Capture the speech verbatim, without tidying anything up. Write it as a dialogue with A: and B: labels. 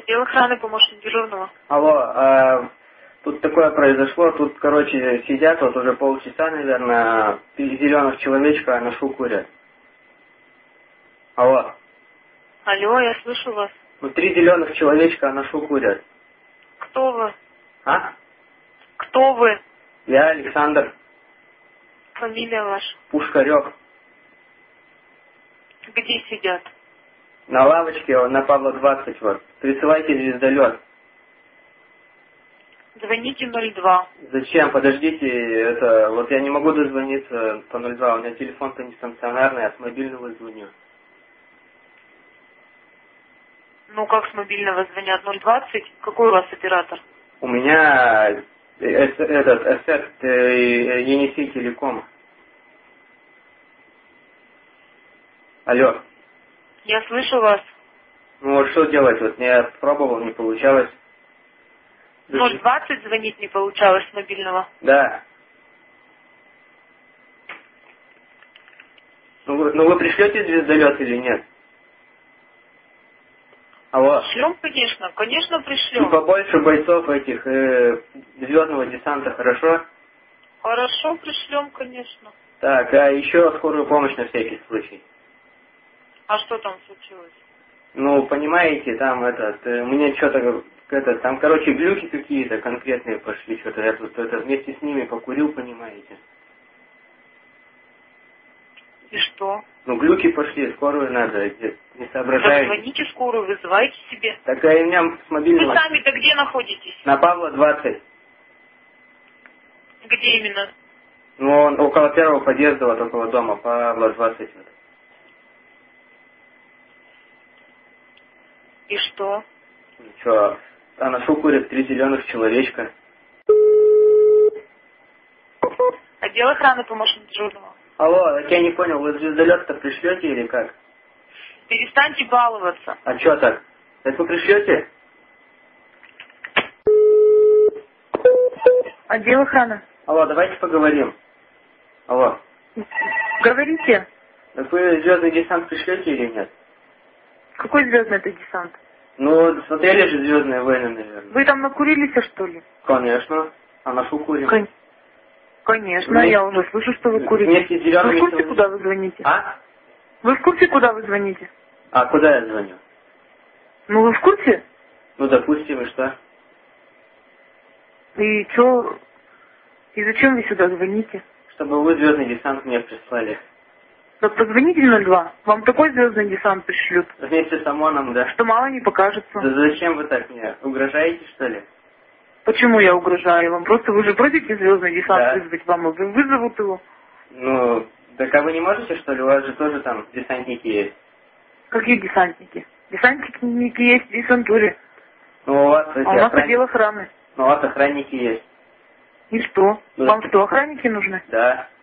A: Отдел охраны, помощник дежурного.
B: Алло, а, тут такое произошло, тут, короче, сидят вот уже полчаса, наверное, три зеленых человечка на шу курят. Алло.
A: Алло, я слышу вас.
B: Ну, три зеленых человечка на шу курят.
A: Кто вы?
B: А?
A: Кто вы?
B: Я Александр.
A: Фамилия ваша?
B: Пушкарев.
A: Где сидят?
B: На лавочке, на Павла двадцать, вот. Присылайте звездолет.
A: Звоните ноль два.
B: Зачем? Подождите, это, вот я не могу дозвониться по ноль два, у меня телефон-то не стационарный, я с мобильного звоню.
A: Ну, как с мобильного звонят? ноль двадцать? Какой у вас оператор?
B: У меня э, этот эффект э, Енисей Телеком. Алло.
A: Я слышу вас.
B: Ну вот что делать? Вот я пробовал, не получалось.
A: ноль двадцать звонить не получалось с мобильного?
B: Да. Ну вы, ну вы пришлете звездолет или нет? Алло.
A: Пришлем, конечно. Конечно,
B: И
A: пришлем.
B: побольше бойцов этих э, звездного десанта, хорошо?
A: Хорошо, пришлем, конечно.
B: Так, а еще скорую помощь на всякий случай.
A: А что там случилось?
B: Ну, понимаете, там этот, э, мне что-то, это, там, короче, глюки какие-то конкретные пошли, что-то я тут это, вместе с ними покурил, понимаете.
A: И что?
B: Ну, глюки пошли, скорую надо, где- не
A: Так
B: соображаете.
A: звоните скорую, вызывайте себе.
B: Так, а у меня с мобильного...
A: Вы сами-то где находитесь?
B: На Павла двадцать.
A: Где именно?
B: Ну, он около первого подъезда, вот около дома, Павла двадцать. Вот.
A: И что?
B: Ну, что, а на шу курят три зеленых человечка.
A: Отдел охраны, помощник дежурного.
B: Алло, так я не понял, вы звездолет-то пришлете или как?
A: Перестаньте баловаться.
B: А что так? Так вы пришлете?
C: Отдел охраны.
B: Алло, давайте поговорим. Алло.
C: Говорите,
B: Так вы звездный десант пришлете или нет?
C: какой звездный это десант?
B: Ну, смотрели же «Звездные войны», наверное.
C: Вы там накурились, что ли?
B: Конечно. А на шу курим.
C: Кон- Конечно,
B: Вместе-
C: я уже слышу, что вы курите.
B: Вместе с зелеными
C: Вы в курсе,
B: человечками.
C: куда вы звоните?
B: А?
C: Вы в курсе, куда вы звоните?
B: А куда я звоню?
C: Ну, вы в курсе?
B: Ну, допустим, и что?
C: И чё? И зачем вы сюда звоните?
B: Чтобы вы звездный десант мне прислали.
C: Так позвоните ноль два. Вам такой звездный десант пришлют,
B: Вместе с ОМОНом, да?
C: что мало не покажется.
B: Да зачем вы так мне? Угрожаете, что ли?
C: Почему я угрожаю вам? Просто вы же просите звездный десант
B: Да.
C: вызвать вам, и вы- вызовут его.
B: Ну, так а вы не можете, что ли? У вас же тоже там десантники есть.
C: Какие десантники? Десантники есть в десантуре.
B: Ну, у вас эти
C: А у нас
B: охран-
C: отдел охраны.
B: Ну, у вас охранники есть.
C: И что?
B: Ну,
C: Вам
B: да.
C: что, охранники нужны?
B: Да.